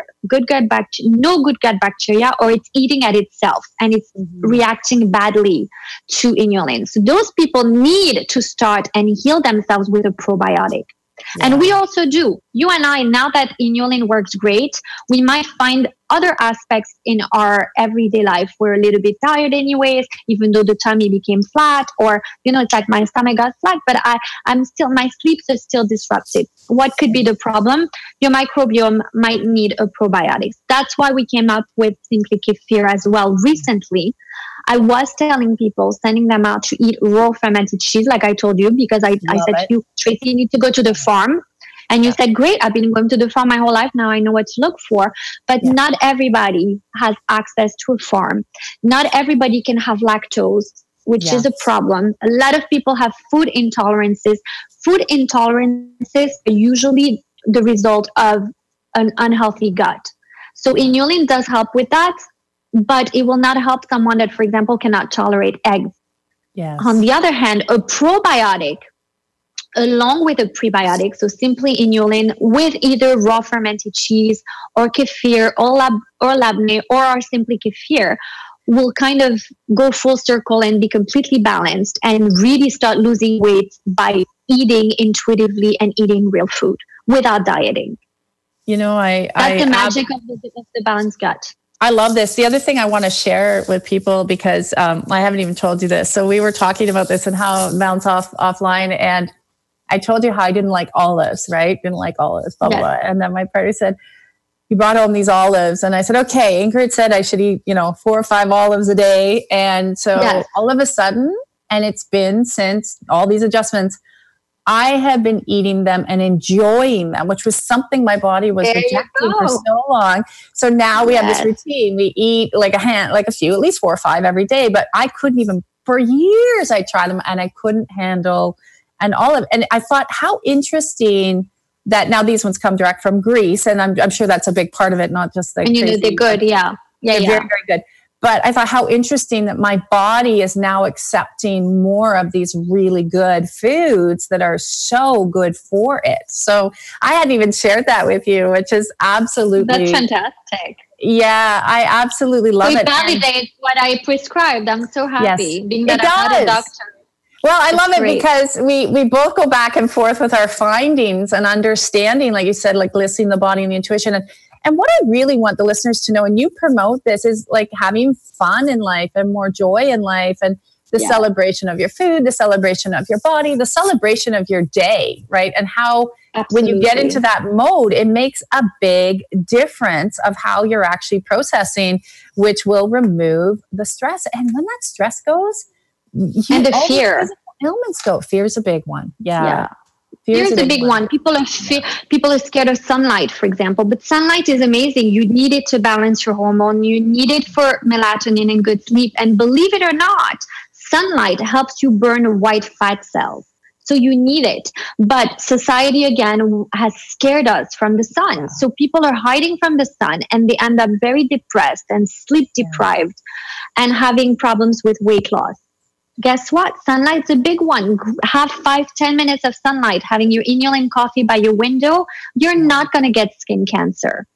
no good gut bacteria, or it's eating at itself and it's reacting badly to inulin. So those people need to start and heal themselves with a probiotic. Yeah. And we also do. You and I, now that inulin works great, we might find other aspects in our everyday life. We're a little bit tired anyways, even though the tummy became flat, or, it's like my stomach got flat, but my sleeps are still disrupted. What could be the problem? Your microbiome might need a probiotic. That's why we came up with Simply Kefir as well recently. I was telling people, sending them out to eat raw fermented cheese, like I told you, because I said to you, Tracy, you need to go to the farm. And you said, great, I've been going to the farm my whole life. Now I know what to look for. But not everybody has access to a farm. Not everybody can have lactose, which is a problem. A lot of people have food intolerances. Food intolerances are usually the result of an unhealthy gut. So inulin does help with that, but it will not help someone that, for example, cannot tolerate eggs. Yes. On the other hand, a probiotic, along with a prebiotic, so simply inulin with either raw fermented cheese or kefir or labneh or our Simply Kefir, will kind of go full circle and be completely balanced and really start losing weight by eating intuitively and eating real food without dieting. That's the magic of the balanced gut. I love this. The other thing I want to share with people, because I haven't even told you this. So we were talking about this and how it bounce offline, and I told you how I didn't like olives, right? Didn't like olives, blah, blah, blah. And then my partner said, he brought home these olives. And I said, okay, Ingrid said I should eat, 4 or 5 olives a day. And so all of a sudden, and it's been since all these adjustments, I have been eating them and enjoying them, which was something my body was rejecting for so long. So now we have this routine. We eat like a few, at least 4 or 5 every day. But I couldn't even, for years, I tried them and I couldn't handle an olive. And I thought, how interesting that now these ones come direct from Greece. And I'm sure that's a big part of it, not just the and they're good, they're very, very good. But I thought, how interesting that my body is now accepting more of these really good foods that are so good for it. So I hadn't even shared that with you, which is absolutely... That's fantastic. Yeah, I absolutely love it. It validates what I prescribed. I'm so happy being that I'm not a doctor. Well, I love it because we both go back and forth with our findings and understanding, like you said, like listening to the body and the intuition. And what I really want the listeners to know, and you promote this, is like having fun in life and more joy in life, and the celebration of your food, the celebration of your body, the celebration of your day, right? And how when you get into that mode, it makes a big difference of how you're actually processing, which will remove the stress. And when that stress goes, and the fear, ailments go. Fear is a big one. Yeah. Fear is a big one. People are scared of sunlight, for example, but sunlight is amazing. You need it to balance your hormone. You need it for melatonin and good sleep. And believe it or not, sunlight helps you burn white fat cells. So you need it. But society, again, has scared us from the sun. So people are hiding from the sun and they end up very depressed and sleep deprived and having problems with weight loss. Guess what? Sunlight's a big one. Have 5-10 minutes of sunlight, having your inulin coffee by your window. You're not going to get skin cancer.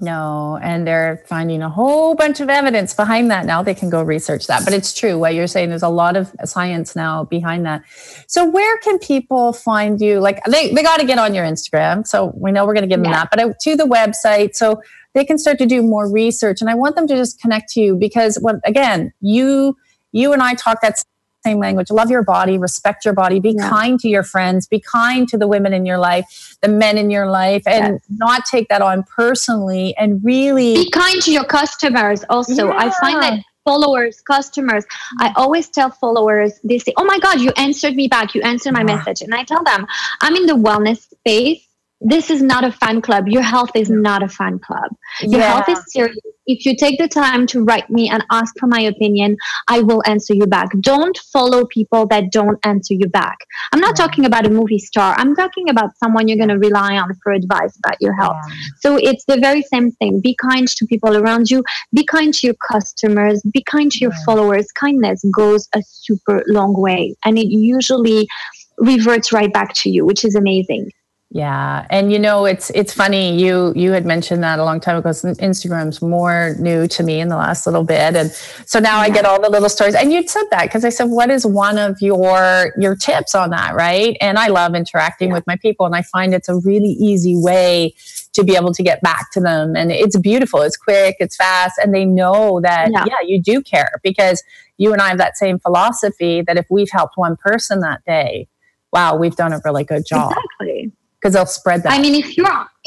No, and they're finding a whole bunch of evidence behind that now. They can go research that. But it's true what you're saying. There's a lot of science now behind that. So where can people find you? Like they got to get on your Instagram. So we know we're going to give them that. But to the website, so they can start to do more research. And I want them to just connect to you because, again, you and I talk that same language. Love your body, respect your body, be kind to your friends, be kind to the women in your life, the men in your life, and not take that on personally, and really be kind to your customers also. I find that followers, customers, I always tell followers, they say, oh my God, you answered me back. You answered my message. And I tell them, I'm in the wellness space. This is not a fan club. Your health is not a fan club. Your health is serious. if you take the time to write me and ask for my opinion, I will answer you back. Don't follow people that don't answer you back. I'm not talking about a movie star. I'm talking about someone you're going to rely on for advice about your health. So it's the very same thing. Be kind to people around you. Be kind to your customers. Be kind to your followers. Kindness goes a super long way. And it usually reverts right back to you, which is amazing. Yeah. And it's funny. You had mentioned that a long time ago. Instagram's more new to me in the last little bit. And so now I get all the little stories. And you'd said that because I said, what is one of your tips on that? Right. And I love interacting with my people. And I find it's a really easy way to be able to get back to them. And it's beautiful. It's quick. It's fast. And they know that, you do care, because you and I have that same philosophy that if we've helped one person that day, wow, we've done a really good job. Exactly. Because they'll spread that. I mean, if you're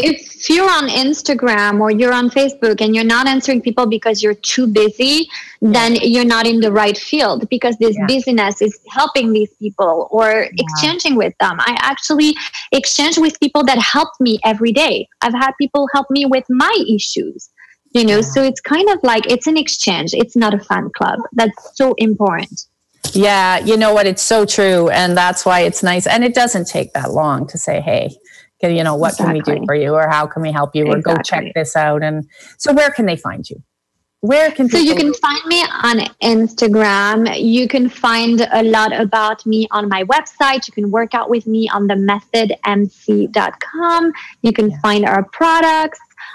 on Instagram or you're on Facebook and you're not answering people because you're too busy, then you're not in the right field, because this busyness is helping these people or exchanging with them. I actually exchange with people that help me every day. I've had people help me with my issues, so it's kind of like it's an exchange. It's not a fan club. That's so important. Yeah, you know what? It's so true. And that's why it's nice. And it doesn't take that long to say, hey, what can we do for you? Or how can we help you? Or go check this out. And so where can they find you? So you can find me on Instagram. You can find a lot about me on my website. You can work out with me on themethodmc.com. You can find our products.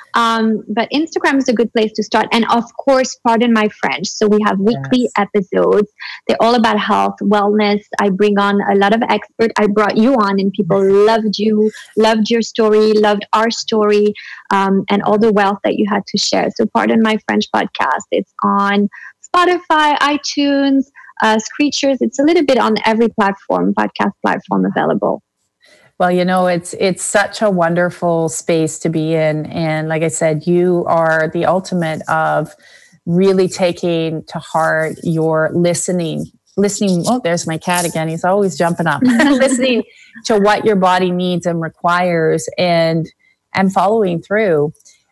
But Instagram is a good place to start. And of course, pardon my French. So we have weekly episodes. They're all about health, wellness. I bring on a lot of experts. I brought you on and people loved you, loved your story, loved our story, and all the wealth that you had to share. So pardon my French podcast. It's on Spotify, iTunes, Screechers. It's a little bit on every podcast platform available. Well, it's such a wonderful space to be in. And like I said, you are the ultimate of really taking to heart your listening. Oh, there's my cat again. He's always jumping up. Listening to what your body needs and requires and following through.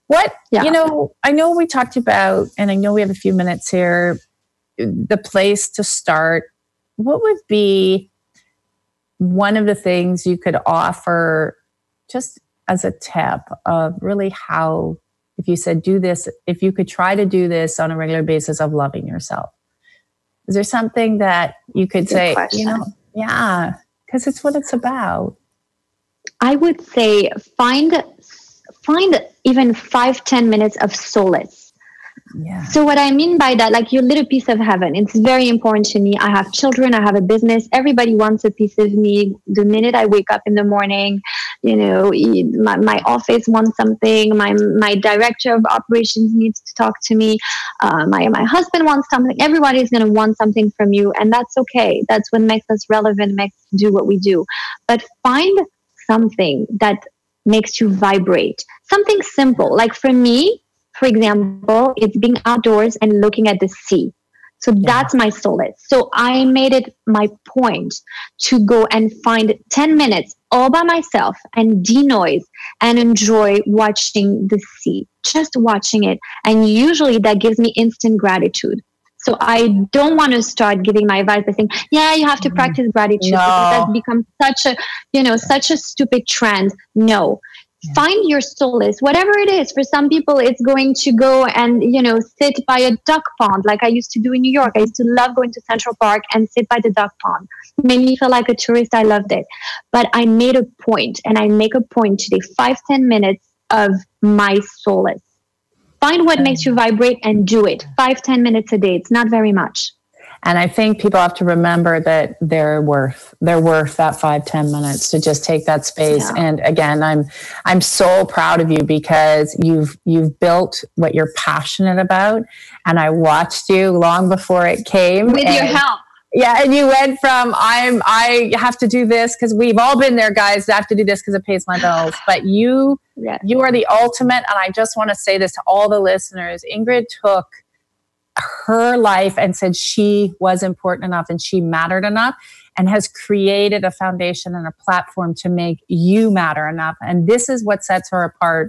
I know we talked about, and I know we have a few minutes here, the place to start. What would be one of the things you could offer just as a tip of really how, if you said do this, if you could try to do this on a regular basis of loving yourself? Is there something that you could say, because it's what it's about? I would say find even 5-10 minutes of solace. Yeah. So what I mean by that, like your little piece of heaven, it's very important to me. I have children, I have a business. Everybody wants a piece of me. The minute I wake up in the morning, my office wants something. My director of operations needs to talk to me. My husband wants something. Everybody's going to want something from you. And that's okay. That's what makes us relevant, makes us do what we do. But find something that makes you vibrate. Something simple. Like for me, for example, it's being outdoors and looking at the sea. So that's my solace. So I made it my point to go and find 10 minutes all by myself and denoise and enjoy watching the sea, just watching it. And usually that gives me instant gratitude. So I don't want to start giving my advice by saying, you have to practice gratitude. No. Because that's become such a stupid trend. No. Find your solace, whatever it is. For some people, it's going to go and, sit by a duck pond like I used to do in New York. I used to love going to Central Park and sit by the duck pond. It made me feel like a tourist. I loved it. But I made a point, and I make a point today, 5-10 minutes of my solace. Find what makes you vibrate and do it. 5-10 minutes a day. It's not very much. And I think people have to remember that they're worth that 5-10 minutes to just take that space. Yeah. And again, I'm so proud of you because you've built what you're passionate about. And I watched you long before it came. With your help. Yeah, and you went from I have to do this because we've all been there, guys. I have to do this because it pays my bills. But you are the ultimate. And I just want to say this to all the listeners. Ingrid took her life and said she was important enough and she mattered enough and has created a foundation and a platform to make you matter enough. And this is what sets her apart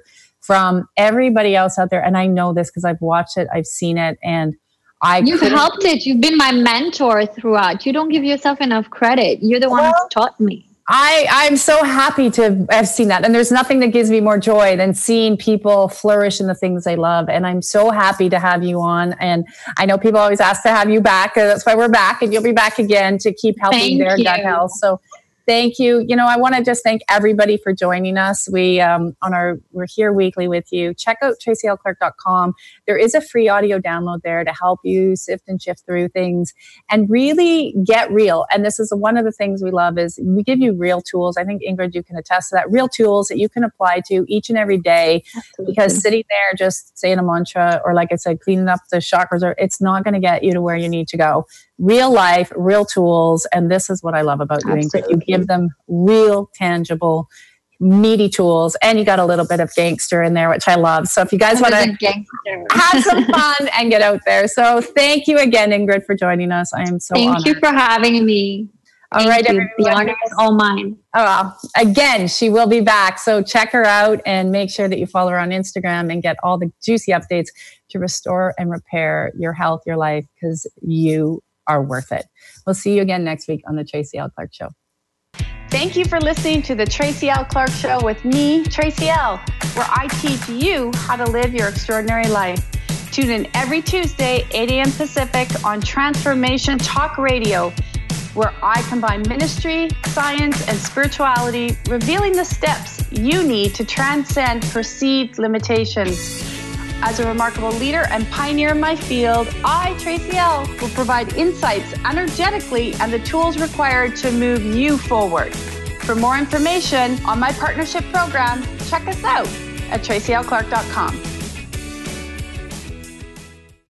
from everybody else out there. And I know this because I've watched it, I've seen it, and You've helped it. You've been my mentor throughout. You don't give yourself enough credit. You're the one who's taught me. I'm so happy to have seen that. And there's nothing that gives me more joy than seeing people flourish in the things they love. And I'm so happy to have you on. And I know people always ask to have you back. That's why we're back, and you'll be back again to keep helping their gut health. So thank you. You know, I want to just thank everybody for joining us. We're here weekly with you. Check out tracylclark.com. There is a free audio download there to help you sift and shift through things and really get real. And this is one of the things we love is we give you real tools. I think, Ingrid, you can attest to that. Real tools that you can apply to each and every day. Absolutely. Because sitting there just saying a mantra, or like I said, cleaning up the chakras, it's not going to get you to where you need to go. Real life, real tools. And this is what I love about you, Ingrid. You give them real, tangible, meaty tools. And you got a little bit of gangster in there, which I love. So if you guys want to have some fun and get out there. So thank you again, Ingrid, for joining us. I am so honored. Thank you for having me. All right, everyone. The honor is all mine. Oh, again, she will be back. So check her out and make sure that you follow her on Instagram and get all the juicy updates to restore and repair your health, your life, because you are worth it. We'll see you again next week on the Tracy L. Clark Show. Thank you for listening to the Tracy L. Clark Show with me, Tracy L., where I teach you how to live your extraordinary life. Tune in every Tuesday, 8 a.m. Pacific on Transformation Talk Radio, where I combine ministry, science, and spirituality, revealing the steps you need to transcend perceived limitations. As a remarkable leader and pioneer in my field, I, Tracy L., will provide insights energetically and the tools required to move you forward. For more information on my partnership program, check us out at tracylclark.com.